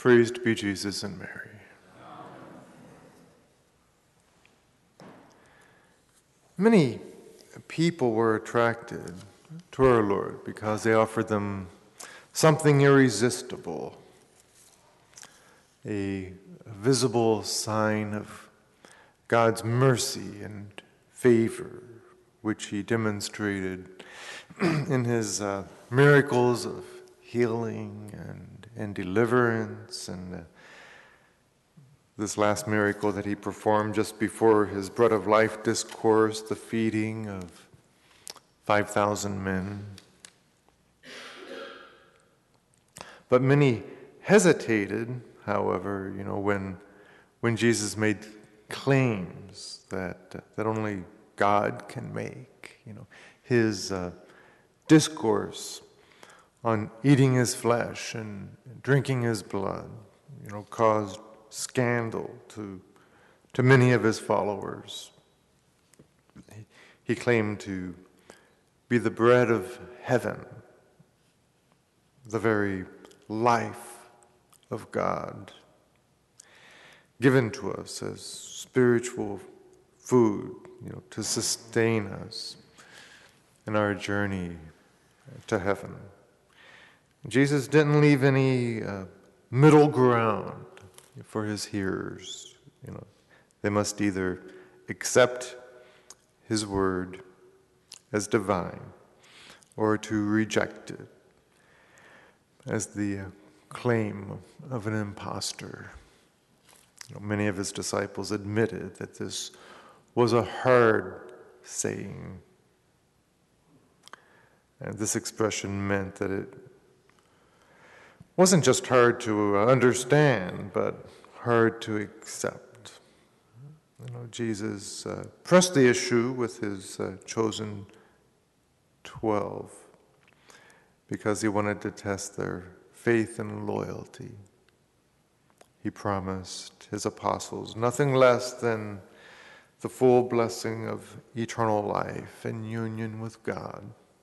Praised be Jesus and Mary. Many people were attracted to our Lord because they offered them something irresistible, a visible sign of God's mercy and favor, which he demonstrated in his miracles of healing and deliverance, and this last miracle that he performed just before his bread of life discourse, the feeding of 5,000 men. But many hesitated, however, when Jesus made claims that only God can make. His discourse on eating his flesh and drinking his blood, caused scandal to many of his followers. He claimed to be the bread of heaven, the very life of God, given to us as spiritual food, to sustain us in our journey to heaven. Jesus didn't leave any middle ground for his hearers. They must either accept his word as divine or to reject it as the claim of an impostor. Many of his disciples admitted that this was a hard saying. And this expression meant that it wasn't just hard to understand, but hard to accept. Jesus pressed the issue with his chosen 12 because he wanted to test their faith and loyalty. He promised his apostles nothing less than the full blessing of eternal life and union with God.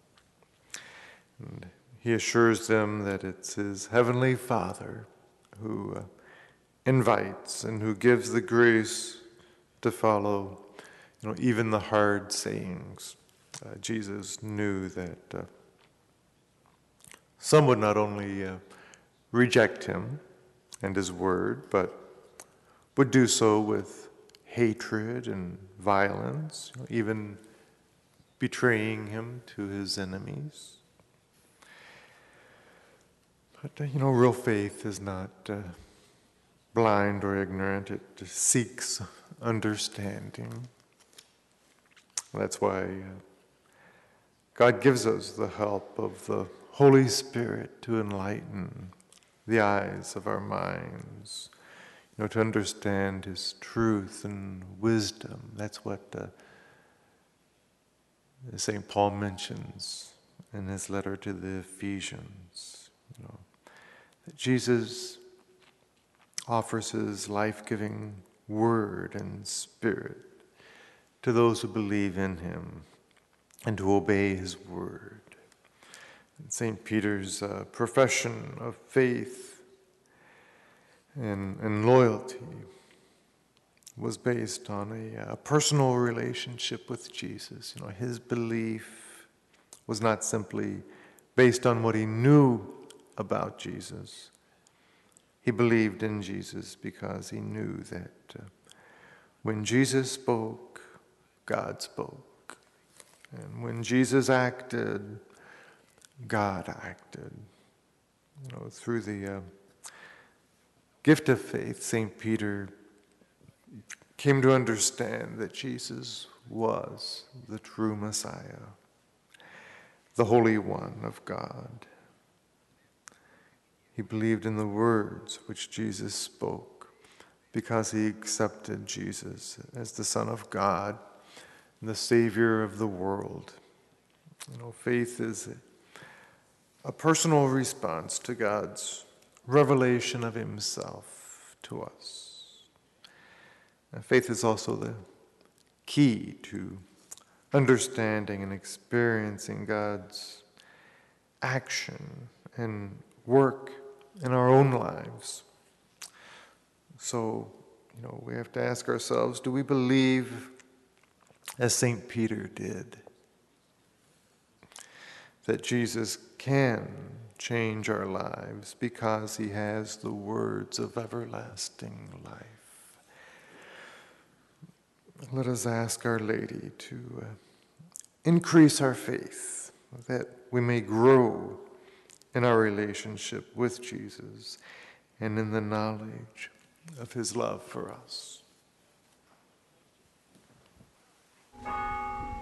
And he assures them that it's his heavenly Father who invites and who gives the grace to follow, even the hard sayings. Jesus knew that some would not only reject him and his word, but would do so with hatred and violence, even betraying him to his enemies. But, real faith is not blind or ignorant. It seeks understanding. That's why God gives us the help of the Holy Spirit to enlighten the eyes of our minds, to understand his truth and wisdom. That's what St. Paul mentions in his letter to the Ephesians. That Jesus offers his life-giving word and spirit to those who believe in him and to obey his word. St. Peter's profession of faith and loyalty was based on a personal relationship with Jesus. His belief was not simply based on what he knew about Jesus. He believed in Jesus because he knew that when Jesus spoke, God spoke. And when Jesus acted, God acted. Through the gift of faith, St. Peter came to understand that Jesus was the true Messiah, the Holy One of God. He believed in the words which Jesus spoke because he accepted Jesus as the Son of God and the Savior of the world. Faith is a personal response to God's revelation of himself to us. And faith is also the key to understanding and experiencing God's action and work in our own lives So, we have to ask ourselves, do we believe, as St. Peter did, that Jesus can change our lives because he has the words of everlasting life? Let us ask Our Lady to increase our faith, that we may grow in our relationship with Jesus and in the knowledge of his love for us.